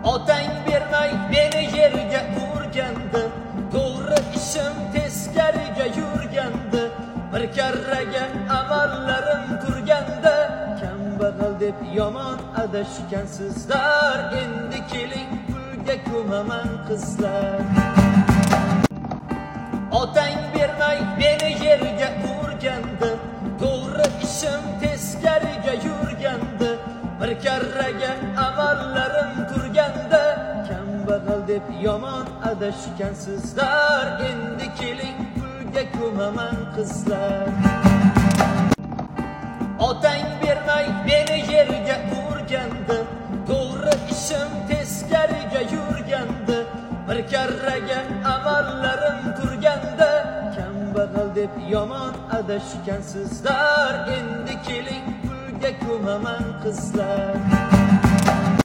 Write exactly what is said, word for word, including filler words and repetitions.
Otang bermay meni yerga urgandi, to'g'ri ishim teskariga yurgandi, bir karraga amallarim turganda, kambag'al deb yomon adashgansizlar, endi keling pulga ko'maman qizlar. Otang bermay meni yerga urgandi, to'g'ri ishim teskariga yurgandi, bir karraga amallarim turganda, kambag'al deb yomon adashgansizlar, endi keling pulga ko'maman qizlar. Otang bermay meni yerga urgandi, to'g'ri ishim teskariga yurgandi, bir karraga amallarim turganda, kambag'al deb yomon adashgansizlar, endi keling pulga ko'maman qizlar.